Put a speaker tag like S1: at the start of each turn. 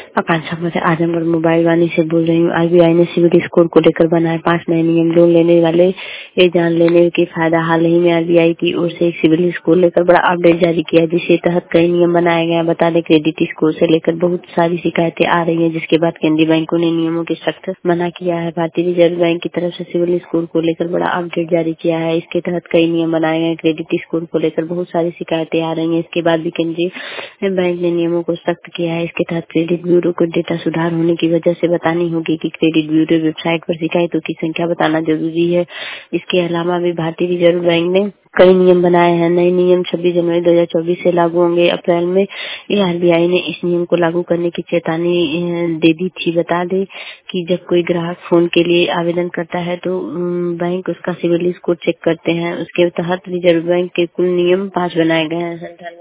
S1: आकांक्षा मुझे आजमगढ़ मोबाइल वाणी से बोल रही हूँ। आरबीआई ने सिविल स्कोर को लेकर बनाए 5 नए नियम। लोन लेने वाले ये जान लेने की फायदा। हाल ही में आरबीआई की ओर से एक सिविल स्कोर लेकर बड़ा अपडेट जारी किया, जिसके तहत कई नियम बनाए गए हैं। बता दें, क्रेडिट स्कोर से लेकर बहुत सारी शिकायतें आ रही हैं, जिसके बाद केंद्रीय बैंकों ने नियमों के सख्त मना किया है। भारतीय रिजर्व बैंक की तरफ से सिविल स्कोर को लेकर बड़ा अपडेट जारी किया है। इसके तहत कई नियम बनाए गए। क्रेडिट स्कोर को लेकर बहुत सारी शिकायतें आ रही हैं। इसके बाद भी केंद्रीय बैंक ने नियमों को सख्त किया है। इसके तहत क्रेडिट ब्यूरो को डेटा सुधार होने की वजह से बतानी होगी कि क्रेडिट ब्यूरो वेबसाइट पर शिकायतों की संख्या बताना जरूरी है। इसके अलावा भी भारतीय रिजर्व बैंक ने कई नियम बनाए हैं। नए नियम 26 जनवरी 2024 से लागू होंगे। अप्रैल में आरबीआई ने इस नियम को लागू करने की चेतावनी दे दी थी। बता दें कि जब कोई ग्राहक फोन के लिए आवेदन करता है तो बैंक उसका सिविल स्कोर चेक करते हैं। उसके तहत रिजर्व बैंक के कुल नियम 5 बनाए गए हैं।